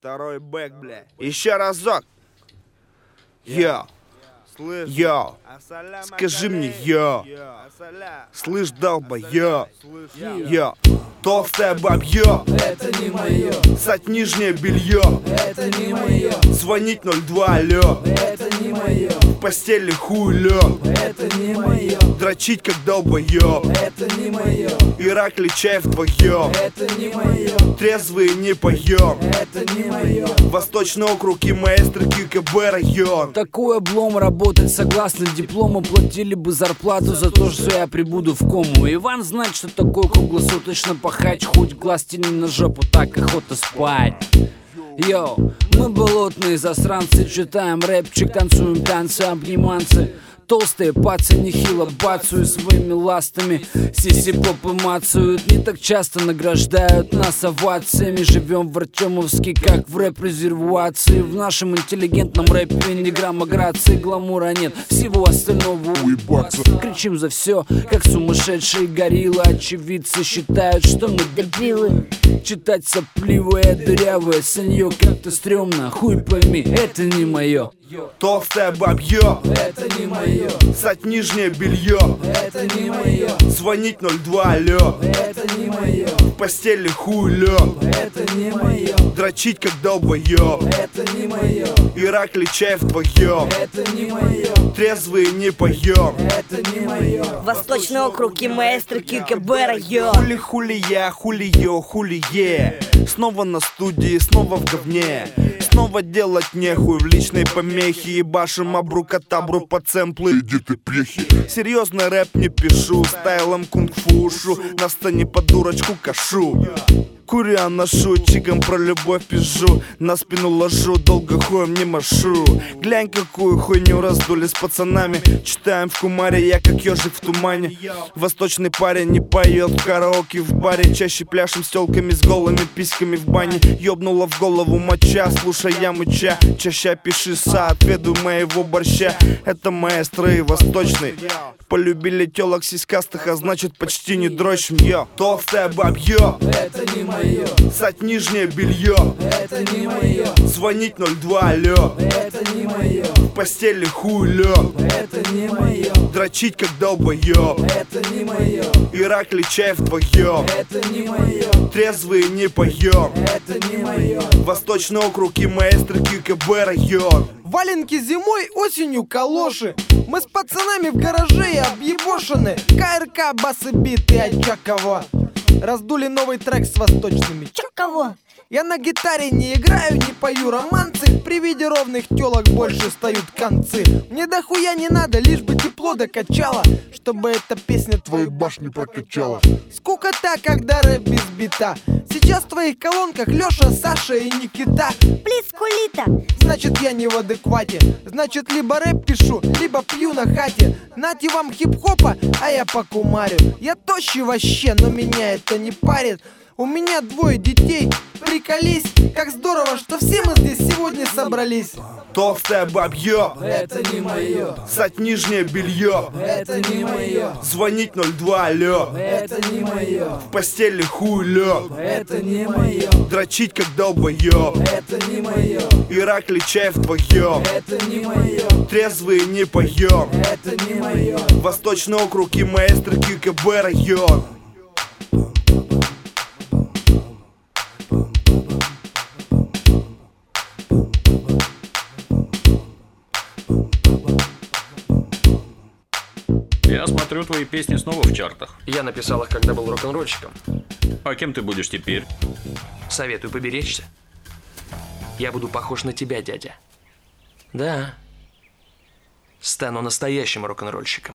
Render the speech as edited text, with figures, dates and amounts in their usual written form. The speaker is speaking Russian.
Второй бэк, бля. Еще разок. Йо. Йо. Скажи мне, йо. Слышь, долба, йо. Йо. Толстая бабьё. Это не мое. Сать нижнее белье. Это не мое. Звонить 02, алло. Это не мое. В постели хуй лёг. Это не мое. Дрочить как долбоёб. Это не мое. Иракли чай вдвоем. Это не мое. Трезвые не поем. Это не мое. Восточный округ и маэстро ККБ район. Такой облом, работать согласно диплому. Платили бы зарплату за то, что я прибуду в кому. Иван знает, что такое круглосуточно пахать. Хоть глаз тяни на жопу, так охота спать. Йоу, мы болотные засранцы. Читаем рэпчик, танцуем танцы, обниманцы. Толстые пацы нехило бацают своими ластами. Сиси-попы мацают, не так часто награждают нас овациями. Живем в Артемовске, как в рэп-резервации. В нашем интеллигентном рэпе ни грамма грации, гламура нет, всего остального уебаться. Кричим за все, как сумасшедшие гориллы. Очевидцы считают, что мы дебилы. Читать сопливое, дырявое санье как-то стрёмно. Хуй пойми, это не мое. Толстая бабьё. Это не мое. Сать нижнее белье. Это не мое. Звонить 02, алло. Это не мое. В постели хуй лёг. Это не мое. Дрочить как долбоёб. Это не мое. Иракли чай вдвоем. Это не мое. Трезвые не поем. Это не мое. Восточный округ и маэстро ККБ район. Хули я, хули йо, хули е. Снова на студии, снова в говне. Снова делать нехуй в личной помехе. Ебашим абрукатабру по цемплы. Иди ты прехи. Серьезно рэп не пишу, стайлом кунг-фушу. На сцене под дурочку кашу. Куря ношу, чиком про любовь пишу. На спину ложу, долго хуем не машу. Глянь, какую хуйню раздули с пацанами. Читаем в кумаре, я как ежик в тумане. Восточный парень не поет в караоке в баре. Чаще пляшем с тёлками с голыми письками в бане. Ёбнула в голову моча, слушай я мыча. Чаще пиши соответствуй моего борща. Это маэстро и восточный. Полюбили тёлок сиськастых, а значит почти не дрочим. Йо, толстая бабьё. Это не мое. Сать нижнее белье. Это не мое. Звонить 02, алло. Это не мое. В постели хуй лёг. Это не мое. Дрочить как долбоёб. Это не мое. Иракли чай вдвоем. Это не мое. Трезвые не поем. Это не мое. Восточный округ и маэстро ККБ район. Валенки зимой, осенью калоши. Мы с пацанами в гараже и объебошены. КРК, басы, биты, Очакова. Раздули новый трек с восточными. Чё кого? Я на гитаре не играю, не пою романсы. При виде ровных тёлок больше встают концы. Мне дохуя не надо, лишь бы тепло докачало, чтобы эта песня твою башню прокачала. Скукота, когда рэп без бита. Сейчас в твоих колонках Лёша, Саша и Никита. Плиз кулита. Значит, я не в адеквате. Значит, либо рэп пишу, либо пью на хате. Нате вам хип-хопа, а я по кумарю. Я тощий вообще, но меня это не парит. У меня 2 детей, приколись. Как здорово, что все мы здесь сегодня собрались. Толстая бабьё. Это не мое. Сать нижнее белье. Это не мое. Звонить 02, алло. Это не мое. В постели хуй лёг. Это не мое. Дрочить как долбоёб. Это не мое. Иракли чай вдвоем. Это не мое. Трезвые не поем. Это не мое. Восточный округ и маэстро ККБ район. Я смотрю, твои песни снова в чартах. Я написал их, когда был рок-н-ролльщиком. А кем ты будешь теперь? Советую поберечься. Я буду похож на тебя, дядя. Да. Стану настоящим рок-н-ролльщиком.